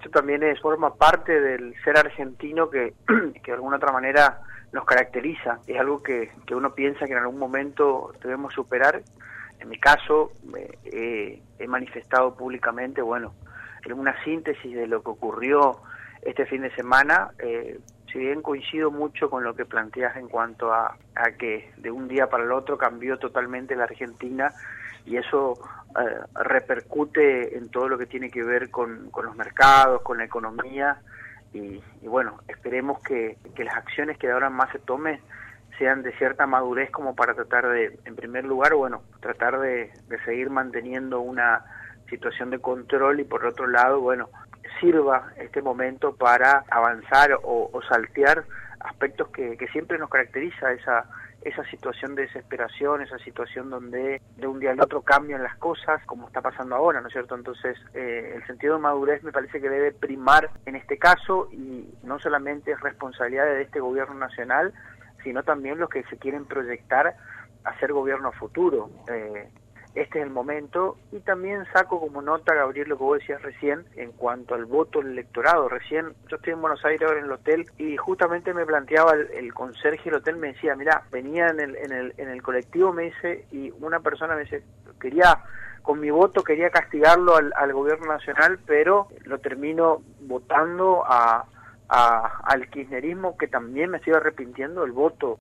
también forma parte del ser argentino que de alguna otra manera nos caracteriza. Es algo que uno piensa que en algún momento debemos superar. En mi caso, he manifestado públicamente, bueno, en una síntesis de lo que ocurrió este fin de semana. Si bien coincido mucho con lo que planteas en cuanto a que de un día para el otro cambió totalmente la Argentina, y eso repercute en todo lo que tiene que ver con los mercados, con la economía, y bueno, esperemos que las acciones que de ahora en más se tomen sean de cierta madurez como para tratar de, en primer lugar, bueno, tratar de seguir manteniendo una situación de control, y por otro lado, bueno, sirva este momento para avanzar o saltear aspectos que siempre nos caracteriza, esa situación de desesperación, esa situación donde de un día al otro cambian las cosas, como está pasando ahora, ¿no es cierto? Entonces, el sentido de madurez me parece que debe primar en este caso, y no solamente es responsabilidad de este gobierno nacional, sino también los que se quieren proyectar a ser gobierno a futuro. Este es el momento, y también saco como nota, Gabriel, lo que vos decías recién en cuanto al voto del electorado. Recién, yo estoy en Buenos Aires ahora en el hotel, y justamente me planteaba el conserje del hotel, me decía, mirá, venía en el colectivo, me dice, y una persona me dice, con mi voto quería castigarlo al gobierno nacional, pero lo termino votando al kirchnerismo, que también me estoy arrepintiendo del voto